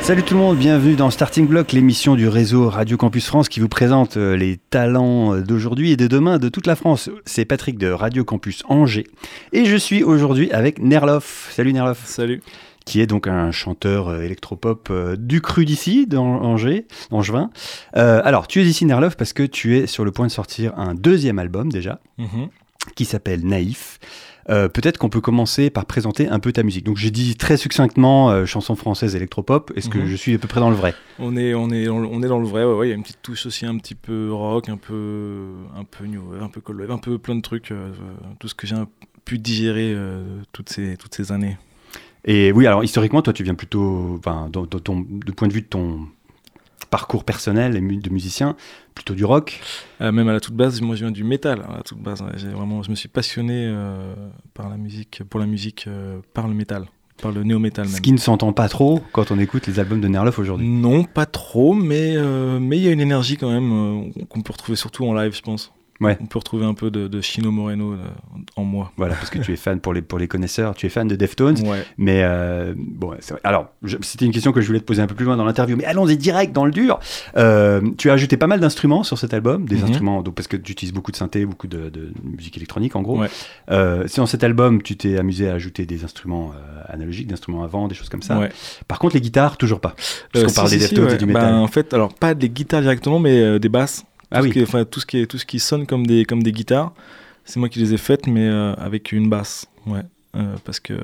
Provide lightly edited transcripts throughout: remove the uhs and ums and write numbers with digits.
Salut tout le monde, bienvenue dans Starting Block, l'émission du réseau Radio Campus France qui vous présente les talents d'aujourd'hui et de demain de toute la France. C'est Patrick de Radio Campus Angers et je suis aujourd'hui avec Nerlof. Salut Nerlof. Salut. Qui est donc un chanteur électropop du cru d'ici, d'Angers, Angevin. Alors, tu es ici Nerlof parce que tu es sur le point de sortir un deuxième album déjà, qui s'appelle Naïf. Peut-être qu'on peut commencer par présenter un peu ta musique. Donc j'ai dit très succinctement chanson française électropop. Est-ce que je suis à peu près dans le vrai ? On est dans le vrai. Ouais. Il y a une petite touche aussi un petit peu rock, un peu new wave, un peu cold wave, un peu plein de trucs. Tout ce que j'ai pu digérer toutes ces années. Et oui, alors historiquement, toi, tu viens plutôt, du point de vue de ton parcours personnel de musicien, plutôt du rock. Même à la toute base, moi je viens du métal. À la toute base, je me suis passionné pour la musique, par le métal, par le néo-métal même. Ce qui ne s'entend pas trop quand on écoute les albums de Nerlof aujourd'hui. Non, pas trop, mais il y a une énergie quand même qu'on peut retrouver surtout en live, je pense. Ouais. On peut retrouver un peu de Chino Moreno en moi. Voilà, parce que tu es fan, pour les connaisseurs, tu es fan de Deftones. Ouais. Mais bon, c'est vrai. Alors, c'était une question que je voulais te poser un peu plus loin dans l'interview, mais allons-y direct dans le dur. Tu as ajouté pas mal d'instruments sur cet album, des instruments, donc, parce que tu utilises beaucoup de synthé, beaucoup de musique électronique en gros. Ouais. Si dans cet album, tu t'es amusé à ajouter des instruments analogiques, des instruments à vent, des choses comme ça. Ouais. Par contre, les guitares, toujours pas. Parce qu'on parle des Deftones et du métal. En fait, alors pas des guitares directement, mais des basses. Tout ce qui sonne comme des guitares, c'est moi qui les ai faites, mais avec une basse. Ouais. Parce que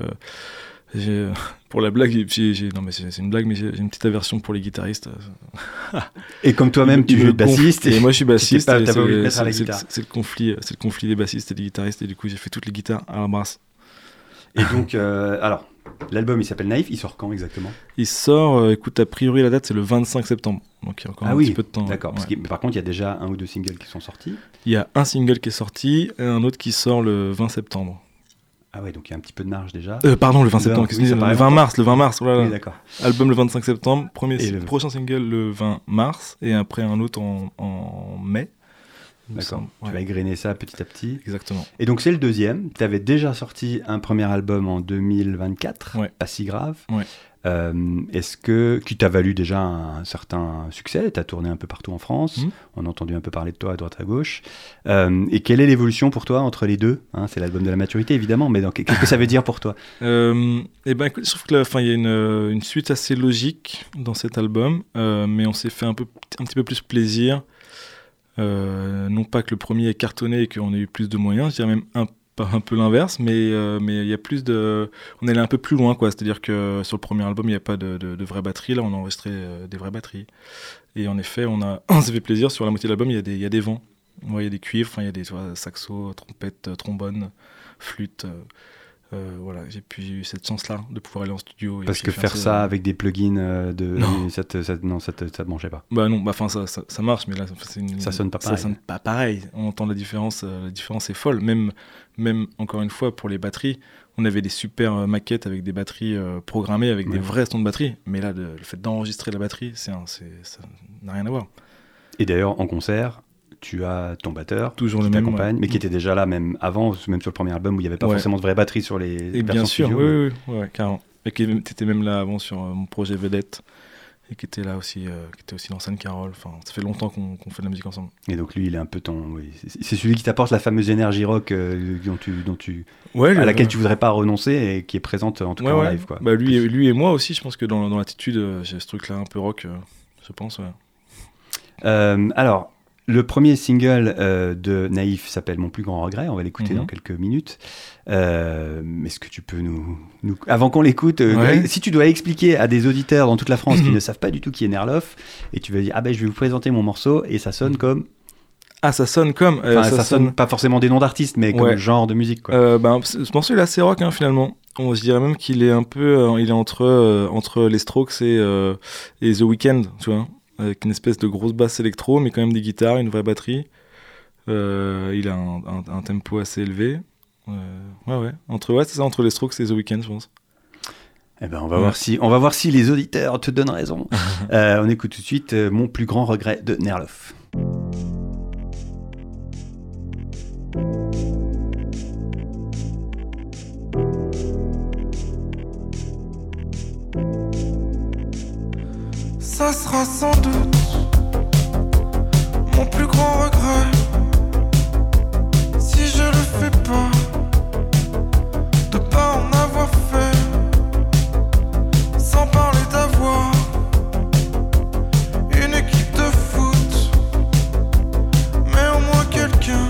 pour la blague, non mais c'est une blague, mais j'ai une petite aversion pour les guitaristes. Et comme toi-même, tu es bassiste. Et moi, je suis bassiste. T'as pas envie de mettre à la guitare. C'est le conflit des bassistes et des guitaristes, et du coup, j'ai fait toutes les guitares à la basse. Et donc, alors, l'album, il s'appelle Naïf. Il sort quand exactement ? Il sort, écoute, a priori, la date, c'est le 25 septembre. Donc, il y a encore un petit peu de temps. D'accord. Ouais. Par contre, il y a déjà un ou deux singles qui sont sortis. Il y a un single qui est sorti et un autre qui sort le 20 septembre. Ah ouais, donc il y a un petit peu de marge déjà. Pardon, le 20 septembre. Le 20 mars. Voilà. Oui, d'accord. Album le 25 septembre. Prochain single le 20 mars. Et après un autre en mai. D'accord. Ouais. Tu vas égrener ça petit à petit. Exactement. Et donc c'est le deuxième. Tu avais déjà sorti un premier album en 2024. Ouais. Pas si grave. Ouais. Qui t'a valu déjà un certain succès. Tu as tourné un peu partout en France. On a entendu un peu parler de toi à droite à gauche. Et quelle est l'évolution pour toi entre les deux ? C'est l'album de la maturité évidemment, mais qu'est-ce que ça veut dire pour toi ? Écoute, je trouve que il y a une suite assez logique dans cet album, mais on s'est fait un petit peu plus plaisir. Non pas que le premier ait cartonné et qu'on ait eu plus de moyens, je dirais même un peu l'inverse, mais il y a plus de... On est allé un peu plus loin, quoi. C'est-à-dire que sur le premier album, il n'y a pas de vraies batteries. Là, on a enregistré des vraies batteries. Et en effet, on s'est fait plaisir. Sur la moitié de l'album, il y a des vents. Il y a des cuivres, il y a des saxos, trompettes, trombones, flûtes. Voilà, j'ai eu cette chance-là de pouvoir aller en studio. Parce que faire ça avec des plugins ça te mangeait pas. Bah non, ça marche, mais là, ça sonne pas pareil. Ça sonne pas pareil. On entend la différence est folle. Même encore une fois, pour les batteries, on avait des super maquettes avec des batteries programmées, avec des vrais sons de batterie. Mais là, le fait d'enregistrer la batterie, ça n'a rien à voir. Et d'ailleurs, en concert, tu as ton batteur toujours qui le même, t'accompagne, mais qui était déjà là même avant, même sur le premier album où il n'y avait pas forcément de vraie batterie sur les versions bien sûr, studio. Oui, carrément. Et qui était même là avant sur mon projet Vedette, et qui était là aussi, qui était aussi dans Sainte Carole. Enfin, ça fait longtemps qu'on fait de la musique ensemble. Et donc lui, il est un peu c'est celui qui t'apporte la fameuse énergie rock à laquelle tu voudrais pas renoncer et qui est présente en tout cas en live, quoi. Bah lui et moi aussi, je pense que dans l'attitude, j'ai ce truc-là un peu rock, je pense. Ouais. Alors. Le premier single de Naïf s'appelle Mon plus grand regret. On va l'écouter dans quelques minutes. Est-ce que tu peux nous avant qu'on l'écoute, si tu dois expliquer à des auditeurs dans toute la France qui ne savent pas du tout qui est Nerlof, et tu vas dire je vais vous présenter mon morceau et ça sonne comme. Ça sonne comme. Ça sonne pas forcément des noms d'artistes, mais comme genre de musique, quoi. Ce morceau il est assez rock, finalement. Je dirais même qu'il est un peu, il est entre les Strokes et The Weeknd, tu vois. Avec une espèce de grosse basse électro, mais quand même des guitares, une vraie batterie. Il a un tempo assez élevé. C'est ça, entre les Strokes et The Weeknd, je pense. On va voir si les auditeurs te donnent raison. On écoute tout de suite Mon plus grand regret de Nerlof. ça sera sans doute mon plus grand regret. Si je le fais pas, de pas en avoir fait, sans parler d'avoir une équipe de foot, mais au moins quelqu'un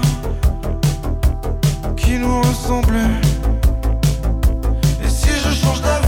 qui nous ressemblait. Et si je change d'avis,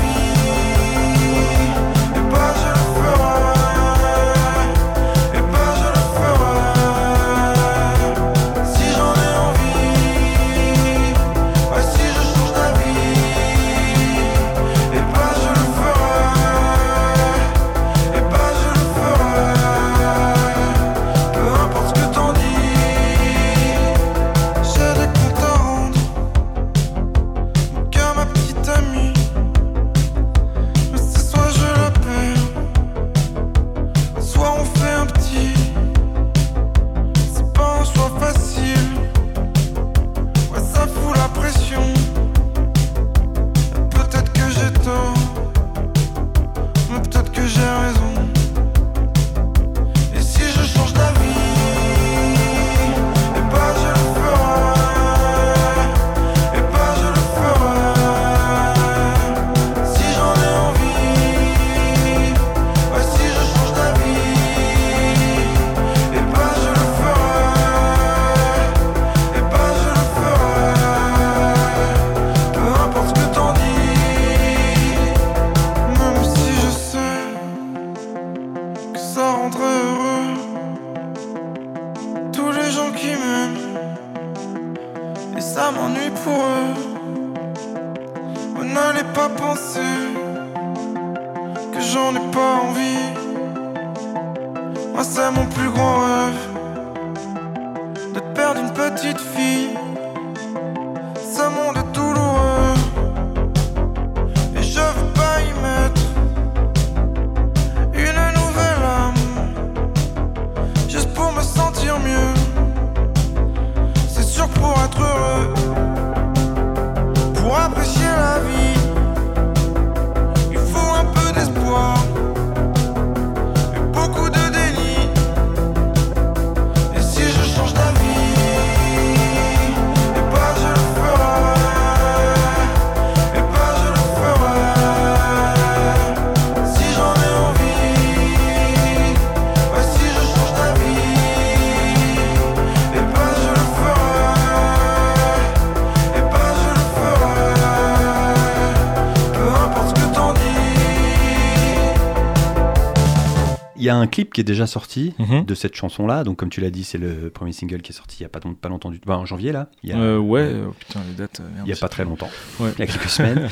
Il y a un clip qui est déjà sorti de cette chanson-là. Donc, comme tu l'as dit, c'est le premier single qui est sorti il n'y a pas longtemps en janvier, là. Putain, les dates. Il n'y a pas très longtemps. Ouais. Il y a quelques semaines.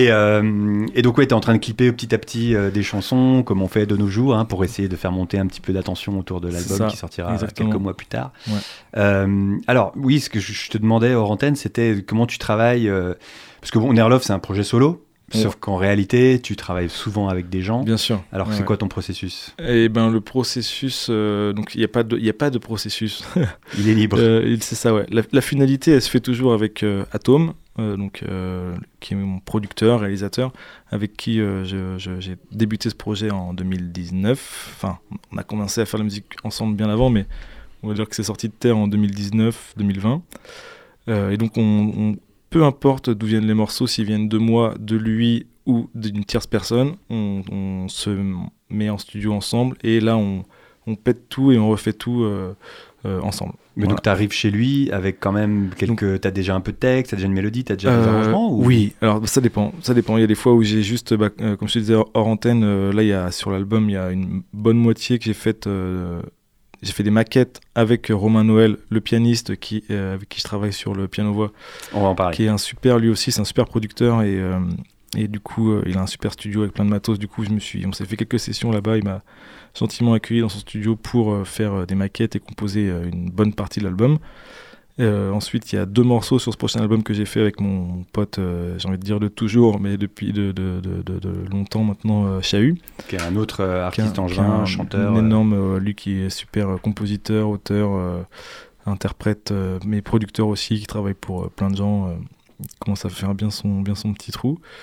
Et donc, ouais, tu es en train de clipper petit à petit des chansons, comme on fait de nos jours, pour essayer de faire monter un petit peu d'attention autour de l'album qui sortira quelques mois plus tard. Ouais. Alors, oui, ce que je te demandais hors antenne, c'était comment tu travailles. Parce que Nerlove, c'est un projet solo. Sauf qu'en réalité, tu travailles souvent avec des gens. Bien sûr. Alors, c'est quoi ton processus ? Eh ben, le processus, donc il y a pas de processus. Il est libre. C'est ça, ouais. La finalité, elle se fait toujours avec Atome, qui est mon producteur, réalisateur, avec qui j'ai débuté ce projet en 2019. Enfin, on a commencé à faire la musique ensemble bien avant, mais on va dire que c'est sorti de terre en 2019-2020. Et donc, peu importe d'où viennent les morceaux, s'ils viennent de moi, de lui ou d'une tierce personne, on se met en studio ensemble et là on pète tout et on refait tout ensemble. Mais donc tu arrives chez lui avec quand même t'as déjà un peu de texte, t'as déjà une mélodie, t'as déjà des arrangements ou... Oui, alors ça dépend. Il y a des fois où j'ai juste, comme je te disais hors antenne, là sur l'album il y a une bonne moitié que j'ai faite. J'ai fait des maquettes avec Romain Noël, le pianiste avec qui je travaille sur le piano-voix. On va en parler. Qui est lui aussi, c'est un super producteur et du coup, il a un super studio avec plein de matos. Du coup, on s'est fait quelques sessions là-bas. Il m'a gentiment accueilli dans son studio pour faire des maquettes et composer une bonne partie de l'album. Ensuite, il y a 2 morceaux sur ce prochain album que j'ai fait avec mon pote, j'ai envie de dire de toujours, mais depuis de longtemps maintenant, Chahu. Qui est un autre artiste angevin, chanteur. Un énorme, lui qui est super compositeur, auteur, interprète, mais producteur aussi, qui travaille pour plein de gens, commence à faire bien son petit trou.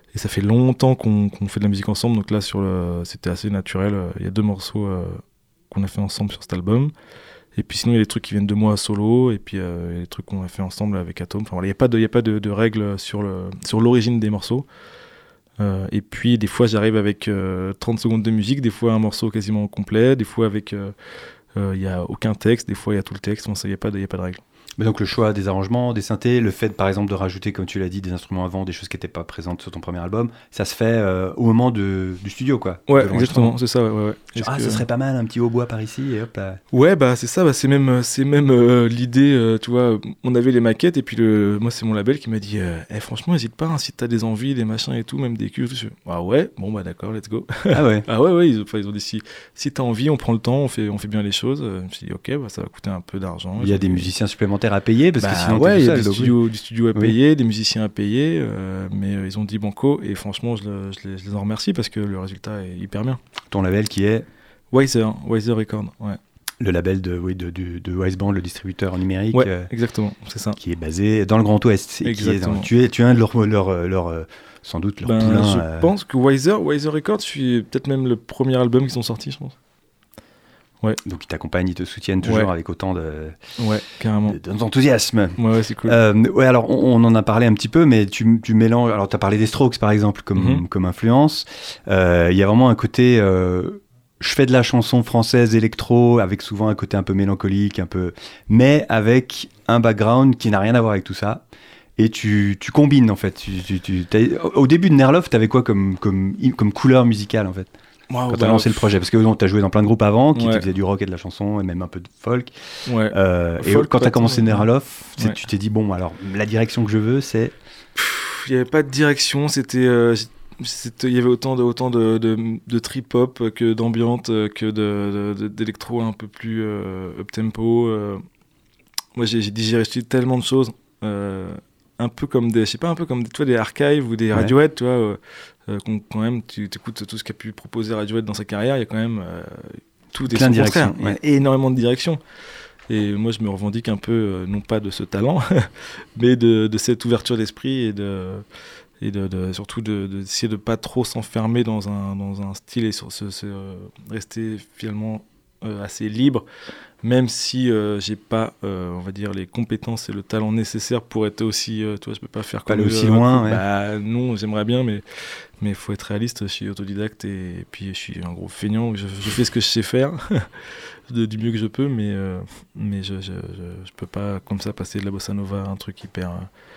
Et ça fait longtemps qu'on fait de la musique ensemble, donc là c'était assez naturel. Il y a 2 morceaux qu'on a fait ensemble sur cet album. Et puis sinon il y a des trucs qui viennent de moi solo, et puis il y a des trucs qu'on a fait ensemble avec Atom. Enfin, voilà, il n'y a pas de règles sur l'origine des morceaux. Et puis des fois j'arrive avec 30 secondes de musique, des fois un morceau quasiment complet, des fois avec il n'y a aucun texte, des fois il y a tout le texte. Bon, ça, il n'y a pas de règles. Mais donc le choix des arrangements, des synthés, le fait par exemple de rajouter, comme tu l'as dit, des instruments avant, des choses qui n'étaient pas présentes sur ton premier album, ça se fait au moment du studio, quoi. Ouais, exactement, c'est ça. Ouais. Ça serait pas mal, un petit hautbois par ici, et hop là. Ouais, bah c'est ça, c'est même l'idée, tu vois, on avait les maquettes, et puis moi c'est mon label qui m'a dit franchement, n'hésite pas, hein, si t'as des envies, des machins et tout, même des cuves, tout. Ah ouais, bon bah d'accord, let's go. Ah ouais. Ah ouais, ils ont dit si t'as envie, on prend le temps, on fait bien les choses. Je me suis dit ok, bah ça va coûter un peu d'argent. Il y a des musiciens supplémentaires à payer, parce que sinon ouais, t'es il y a tout seul, du studio à payer, des musiciens à payer, mais ils ont dit banco, et franchement je les en remercie parce que le résultat est hyper bien. Ton label qui est Wiser Records, ouais. Le label de Wiseband, le distributeur numérique. Ouais, exactement, c'est ça. Qui est basé dans le Grand Ouest. Exactement. Tu es un de leur sans doute leur poulain. Je pense que Wiser Records, je suis peut-être même le premier album qu'ils ont sorti, je pense. Ouais. Donc ils t'accompagnent, ils te soutiennent toujours avec autant carrément. d'enthousiasme. Ouais, c'est cool. Ouais, alors on en a parlé un petit peu, mais tu mélanges. Alors tu as parlé des Strokes par exemple comme influence. Il y a vraiment un côté. Je fais de la chanson française électro avec souvent un côté un peu mélancolique, mais avec un background qui n'a rien à voir avec tout ça. Et tu combines en fait. Au début de Nerlof, t'avais quoi comme couleur musicale en fait? Quand t'as lancé le projet, parce que t'as joué dans plein de groupes avant qui te faisaient du rock et de la chanson et même un peu de folk. Ouais. Et quand t'as commencé Nerlof, tu t'es dit bon, alors la direction que je veux, c'est. Il n'y avait pas de direction. Il y avait autant de trip hop que d'ambiante, que d'électro un peu plus up tempo. Moi, j'ai digéré tellement de choses. Un peu comme des Archives ou des Radiohead, tu vois. Quand même, tu écoutes tout ce qu'a pu proposer Radiohead dans sa carrière, il y a quand même tout des plein de directions. Il y a énormément de directions. Et moi, je me revendique un peu, non pas de ce talent, mais de cette ouverture d'esprit et surtout d'essayer de pas trop s'enfermer dans un style et rester finalement assez libre, même si j'ai pas on va dire les compétences et le talent nécessaire pour être aussi toi je peux pas faire comme aussi loin non, j'aimerais bien, mais il faut être réaliste. Je suis autodidacte et puis je suis un gros feignant, je fais ce que je sais faire du mieux que je peux, mais je peux pas comme ça passer de la bossa nova à un truc hyper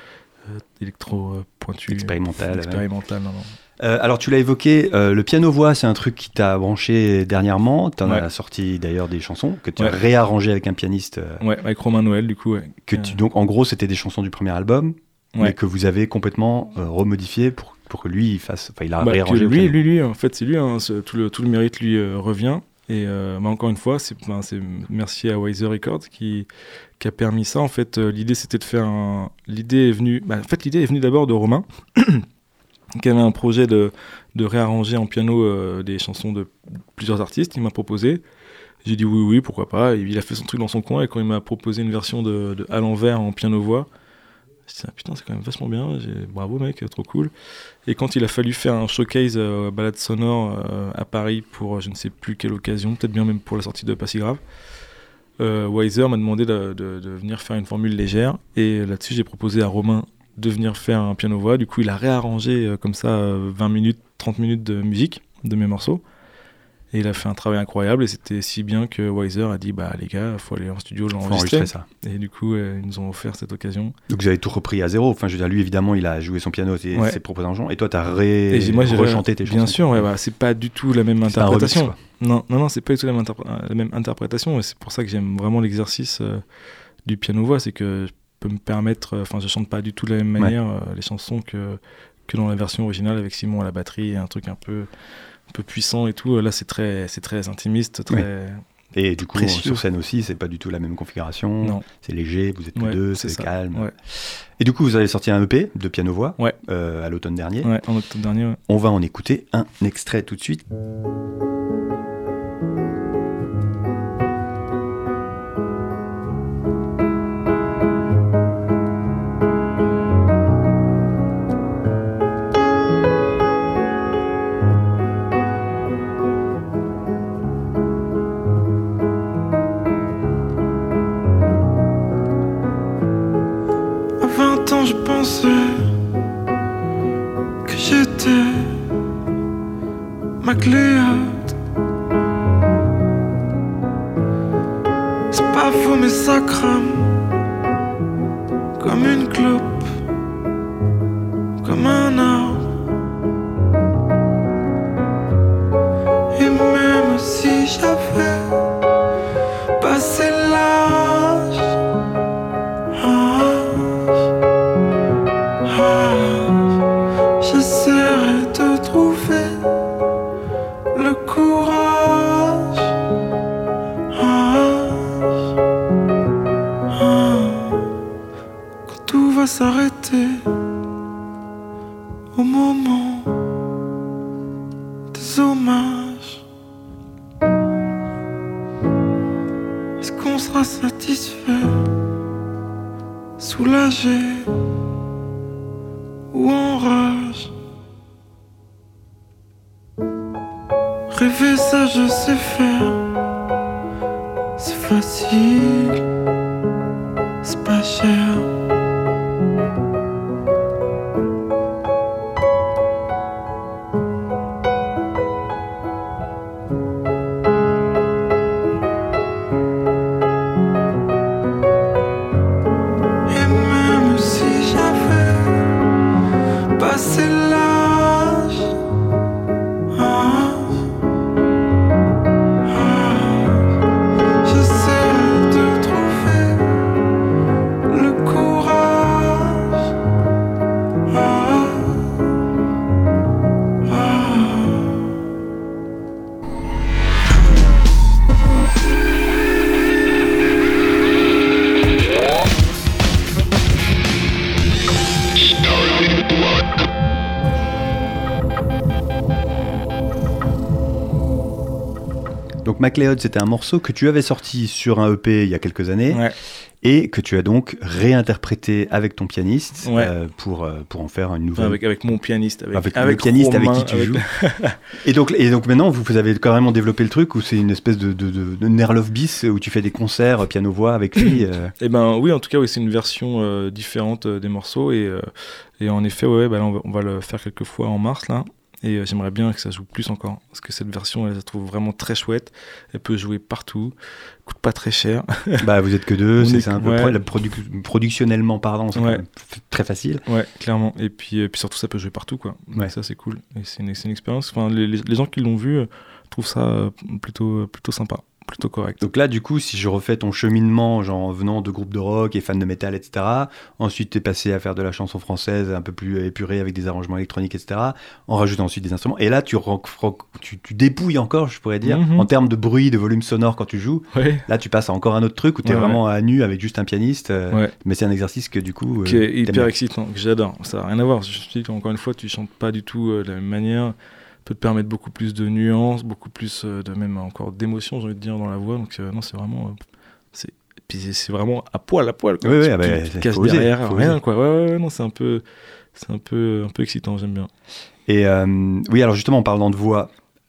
électro pointu, expérimental, non. Alors tu l'as évoqué, le piano-voix, c'est un truc qui t'a branché dernièrement. Tu en as sorti d'ailleurs des chansons que tu as réarrangées avec un pianiste. Avec Romain Noël, du coup. Donc en gros, c'était des chansons du premier album, mais que vous avez complètement remodifiées pour que lui il fasse. Enfin, il a réarrangé. Lui, en fait, c'est lui. Tout le mérite lui revient. Et encore une fois, c'est merci à Wiser Records qui a permis ça. En fait, l'idée c'était de faire l'idée est venue d'abord de Romain. Qui avait un projet de réarranger en piano des chansons de plusieurs artistes. Il m'a proposé. J'ai dit oui, pourquoi pas. Il a fait son truc dans son coin, et quand il m'a proposé une version de À l'envers en piano-voix, je me dit putain, c'est quand même vachement bien. Bravo mec, trop cool. Et quand il a fallu faire un showcase balade sonore à Paris pour je ne sais plus quelle occasion, peut-être bien même pour la sortie de Pas si grave, Wiser m'a demandé de venir faire une formule légère. Et là-dessus, j'ai proposé à Romain de venir faire un piano-voix. Du coup, il a réarrangé comme ça 20 minutes, 30 minutes de musique de mes morceaux. Et il a fait un travail incroyable. Et c'était si bien que Wiser a dit les gars, il faut aller en studio l'enregistrer. Ça. Et du coup, ils nous ont offert cette occasion. Donc vous avez tout repris à zéro. Enfin, je veux dire, lui, évidemment, il a joué son piano, ses propres arrangements. Et toi, tu as rechanté tes chansons. Bien sûr, c'est pas du tout la même interprétation. Non, c'est pas du tout la même interprétation. Et c'est pour ça que j'aime vraiment l'exercice du piano-voix. C'est que peut me permettre, je chante pas du tout de la même manière les chansons que dans la version originale avec Simon à la batterie et un truc un peu puissant et tout. Là c'est très intimiste, très et du coup précieux. Sur scène aussi c'est pas du tout la même configuration. Non. C'est léger, vous êtes tous deux, c'est calme. Et du coup vous avez sorti un EP de piano-voix à l'automne dernier. En octobre dernier. On va en écouter un extrait tout de suite. pensais que j'étais MacLeod. C'est pas faux mais ça crame comme une clope, comme un arbre. Et même si j'avais passé l'âge, j'essaierai de trouver le courage. Quand tout va s'arrêter au moment des hommages, est-ce qu'on sera satisfait, soulagé ou en rage? Rêver ça je sais faire, c'est facile, c'est pas cher. Et même si j'avais passé l'âge, j'essaierai de trouver le courage. Donc MacLeod, c'était un morceau que tu avais sorti sur un EP il y a quelques années Ouais. et que tu as donc réinterprété avec ton pianiste Ouais. pour en faire une nouvelle. Avec mon pianiste, Avec le pianiste Romain, avec qui tu avec- joues. Et donc maintenant, vous avez carrément développé le truc où c'est une espèce de Nerlov bis où tu fais des concerts piano-voix avec lui. Eh ben oui, en tout cas, oui, c'est une version différente des morceaux et en effet, ouais, bah, là, on va le faire quelques fois en mars là. Et j'aimerais bien que ça joue plus encore parce que cette version, elle, je la trouve vraiment très chouette. Elle peut jouer partout, coûte pas très cher. Bah vous êtes que deux, On c'est est- un peu ouais. productionnellement parlant, c'est quand Ouais. même très facile. Ouais, clairement. Et puis surtout, ça peut jouer partout, quoi. Donc Ouais. ça, c'est cool. Et c'est une expérience. Enfin, les gens qui l'ont vu trouvent ça plutôt sympa, plutôt correct. Donc là, du coup, si je refais ton cheminement, genre en venant de groupes de rock et fan de métal, etc., ensuite t'es passé à faire de la chanson française un peu plus épurée avec des arrangements électroniques, etc., en rajoutant ensuite des instruments. Et là, tu dépouilles encore, je pourrais dire, Mhm. en termes de bruit, de volume sonore quand tu joues. Ouais. Là, tu passes à encore un autre truc où t'es Ouais, vraiment à nu avec juste un pianiste. Ouais. Mais c'est un exercice que du coup. Qui est t'aimes hyper bien. excitant, que j'adore. Ça n'a rien à voir. Je dis encore une fois, tu chantes pas du tout de la même manière. Peut te permettre beaucoup plus de nuances, beaucoup plus de même encore d'émotions, j'ai envie de dire, dans la voix. Donc non, c'est vraiment, puis c'est vraiment à poil. Quoi. Oui, oui, Tu ah bah, te caches faut oser, derrière, faut rien oser. quoi. Ouais, non, c'est un peu excitant, j'aime bien. Et oui, alors justement, en parlant de voix,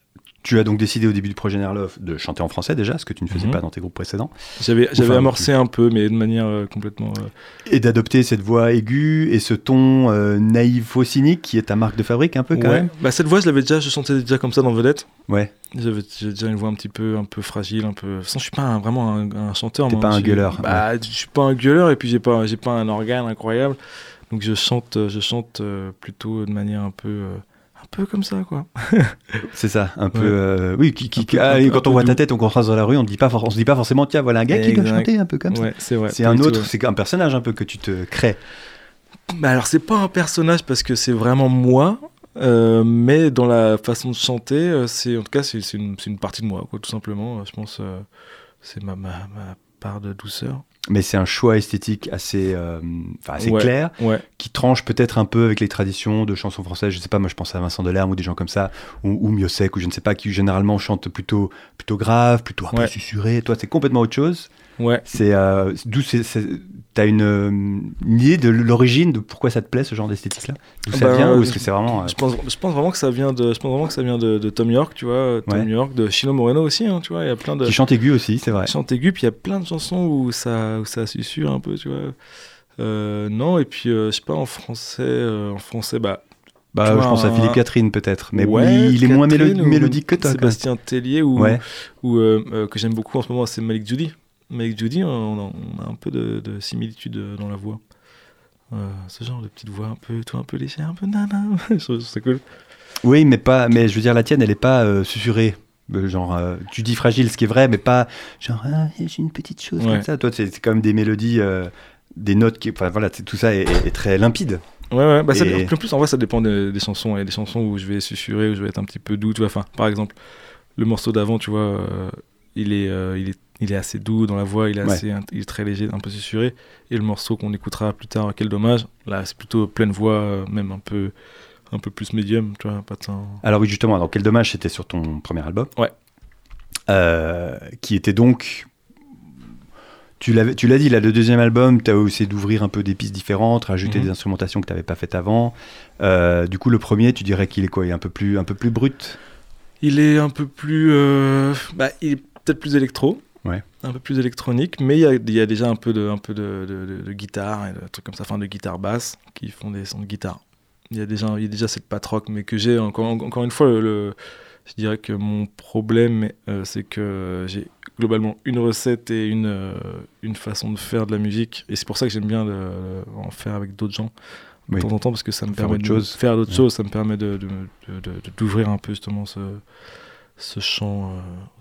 tu as donc décidé au début du projet Nerlov de chanter en français déjà, ce que tu ne faisais Mhm. pas dans tes groupes précédents, J'avais Enfin, amorcé un peu, mais de manière complètement. et d'adopter cette voix aiguë et ce ton naïf-cynique qui est ta marque de fabrique un peu quand Ouais. même. Bah cette voix, je chantais déjà comme ça dans Vedette. Ouais, J'ai déjà une voix un peu fragile, un peu. Sans, je suis pas vraiment un chanteur. T'es moi. pas un Je suis- gueuleur, Bah, je suis pas un gueuleur et puis j'ai pas un organe incroyable. Donc je chante plutôt de manière un peu comme ça, quoi. c'est ça, un Ouais. peu. Oui, quand peu on voit ta doux. tête, on croise dans la rue, on se dit pas forcément, tiens, voilà un gars qui doit Exact. chanter un peu comme ça. Ouais, c'est vrai. C'est pas un du tout, autre, ouais. c'est un personnage un peu que tu te crées. Bah alors c'est pas un personnage parce que c'est vraiment moi. Mais dans la façon de chanter, c'est une partie de moi, quoi, tout simplement. Je pense c'est ma part de douceur. Mais c'est un choix esthétique assez Ouais. clair, Ouais. qui tranche peut-être un peu avec les traditions de chansons françaises. Je sais pas, moi je pense à Vincent Delerme ou des gens comme ça, ou Miossec, ou je ne sais pas, qui généralement chantent plutôt grave, plutôt un peu Ouais. susurré. Toi, c'est complètement autre chose. Ouais. T'as une idée de l'origine de pourquoi ça te plaît, ce genre d'esthétique-là? D'où ça Bah, vient, ou est-ce que c'est vraiment... Je pense vraiment que ça vient de Tom York, tu vois, Tom York, de Chino Moreno aussi, hein, tu vois, il y a plein de Qui chante aigu aussi, c'est vrai. chante aigu, puis il y a plein de chansons où ça susurre un peu, tu vois. Non, et puis je sais pas, en français, Bah, tu je vois, pense à Philippe Catherine peut-être, mais ouais, il est moins Catherine ou mélodique que toi. quand même. Sébastien Tellier ou Ouais. que j'aime beaucoup en ce moment, c'est Malik Judy. Malik Judy, on a un peu de similitude dans la voix. Ce genre de petite voix un peu légère, un peu nana. Je trouve ça cool. Oui, mais je veux dire, la tienne, elle est pas susurrée. Genre, tu dis fragile, ce qui est vrai, mais pas genre, j'ai une petite chose comme ça. Toi, c'est quand même des mélodies, des notes qui. Enfin, voilà, tout ça est très limpide. Ouais, bah en plus, en vrai, ça dépend des chansons. Il y a des chansons où je vais susurrer, où je vais être un petit peu doux, tu vois. Enfin, par exemple, le morceau d'avant, tu vois, il est assez doux dans la voix, il est très léger, un peu susurré. Et le morceau qu'on écoutera plus tard, Quel dommage, là, c'est plutôt pleine voix, même un peu plus médium, tu vois, pas tant... Alors oui, justement, alors Quel dommage, c'était sur ton premier album. Ouais. Qui était donc... Tu l'as dit, là, le deuxième album, tu as essayé d'ouvrir un peu des pistes différentes, rajouter des instrumentations que tu n'avais pas faites avant. Du coup, le premier, tu dirais qu'il est quoi? Il est un peu plus brut? Il est un peu plus... il est peut-être plus électro, un peu plus électronique, mais il y a déjà un peu de guitare, et de trucs comme ça, enfin de guitare basse, qui font des sons de guitare. Il y a déjà cette patte rock, mais que j'ai, encore une fois, je dirais que mon problème, c'est que j'ai globalement une recette et une façon de faire de la musique, et c'est pour ça que j'aime bien en faire avec d'autres gens de temps en temps, parce que ça me permet de faire d'autres choses, ça me permet d'ouvrir un peu justement ce champ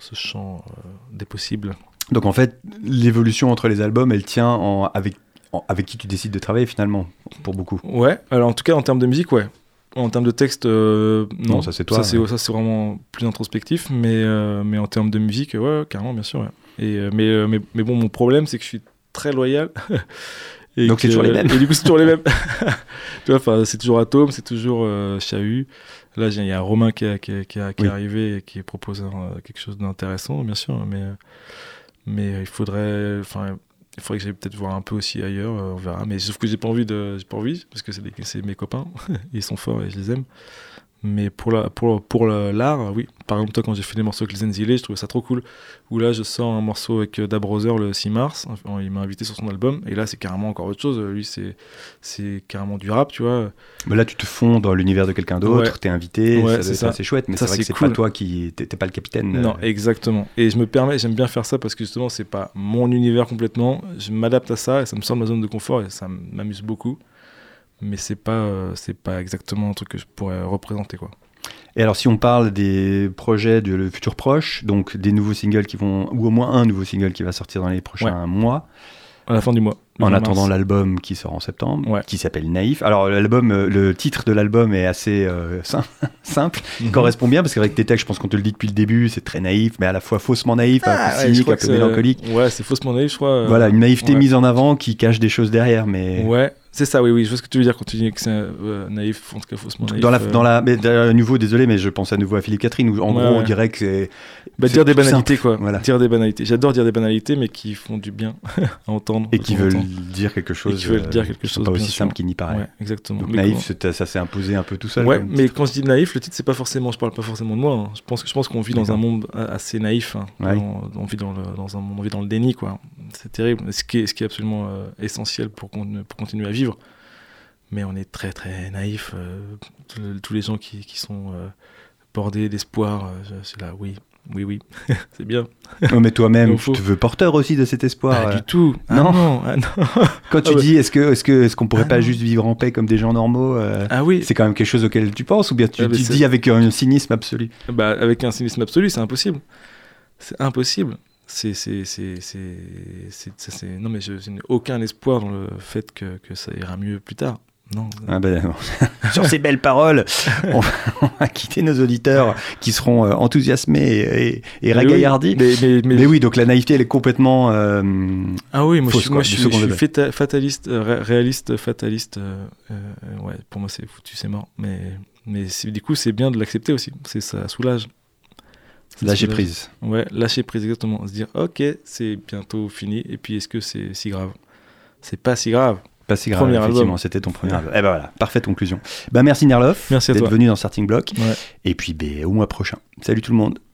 des possibles. Donc en fait, l'évolution entre les albums, elle tient avec qui tu décides de travailler finalement, pour beaucoup. Ouais, alors en tout cas en termes de musique, ouais. En termes de texte, non, ça c'est toi. Ça c'est vraiment plus introspectif, mais en termes de musique, ouais, carrément, bien sûr. Ouais. Mais bon, mon problème, c'est que je suis très loyal. Donc c'est toujours les mêmes. Et du coup, c'est toujours les mêmes. Tu vois, c'est toujours Atome, c'est toujours Chahut. Là, il y a Romain qui est arrivé et qui propose quelque chose d'intéressant, bien sûr. Mais il faudrait que j'aille peut-être voir un peu aussi ailleurs, on verra. Mais sauf que j'ai pas envie, parce que c'est mes copains, ils sont forts et je les aime. Mais pour l'art, oui. Par exemple, toi, quand j'ai fait des morceaux avec les Enzile, je trouvais ça trop cool. Où là, je sors un morceau avec Da Brother le 6 mars. Il m'a invité sur son album. Et là, c'est carrément encore autre chose. Lui, c'est carrément du rap, tu vois. Mais là, tu te fonds dans l'univers de quelqu'un d'autre, t'es invité, c'est assez chouette. Mais ça, c'est vrai que c'est cool. pas toi t'es pas le capitaine. Non, exactement. Et j'aime bien faire ça parce que justement, c'est pas mon univers complètement. Je m'adapte à ça et ça me sort de ma zone de confort et ça m'amuse beaucoup. Mais c'est pas exactement un truc que je pourrais représenter, quoi. Et alors si on parle des projets le futur proche, donc des nouveaux singles ou au moins un nouveau single qui va sortir dans les prochains mois, à la fin du mois, en attendant l'album qui sort en septembre, qui s'appelle Naïf. Alors le titre de l'album est assez simple, correspond bien, parce qu'avec tes textes, je pense qu'on te le dit depuis le début, c'est très naïf, mais à la fois faussement naïf, un peu cynique, un peu mélancolique. Ouais, c'est faussement naïf, je crois. Voilà, une naïveté mise en avant qui cache des choses derrière, mais... Ouais, c'est ça, oui, je vois ce que tu veux dire quand tu dis que c'est naïf, en tout cas faussement naïf. Mais à nouveau, désolé, mais je pense à nouveau à Philippe Catherine, où en gros, on dirait que c'est... dire des banalités, simple, quoi. Voilà. Dire des banalités. J'adore dire des banalités, mais qui font du bien à entendre. Et qui veulent dire quelque chose. Pas aussi simple qu'il n'y paraît. Ouais, exactement. Donc naïf, ça s'est imposé un peu tout seul. Ouais, mais quand je dis naïf, le titre, je parle pas forcément de moi. Hein. Je pense qu'on vit dans un monde assez naïf. Hein. On vit dans le déni, quoi. C'est terrible. Ce qui est absolument essentiel pour continuer à vivre. Mais on est très très naïf. Tous les gens qui sont bordés d'espoir, c'est là, oui, c'est bien. Non, mais toi-même, tu te veux porteur aussi de cet espoir. Pas du tout. Non. Quand tu dis, est-ce qu'on pourrait pas non. juste vivre en paix comme des gens normaux oui. C'est quand même quelque chose auquel tu penses, ou bien tu dis avec un cynisme absolu? Avec un cynisme absolu, c'est impossible. C'est impossible. Non, mais je n'ai aucun espoir dans le fait que ça ira mieux plus tard. Non. Sur ces belles paroles, on va quitter nos auditeurs qui seront enthousiasmés et ragaillardis. Mais oui, donc la naïveté, elle est complètement fausse, moi je suis fataliste, réaliste, fataliste. Ouais, pour moi c'est foutu, c'est mort. Mais du coup, c'est bien de l'accepter aussi. Ça soulage. Lâcher prise. Ouais, lâcher prise, exactement. Se dire, ok, c'est bientôt fini. Et puis, est-ce que c'est si grave? C'est pas si grave. Pas si grave, effectivement, c'était ton premier album. Et ben voilà, parfaite conclusion. Merci Nerlof d'être venu dans Starting Block. Ouais. Et puis au mois prochain. Salut tout le monde.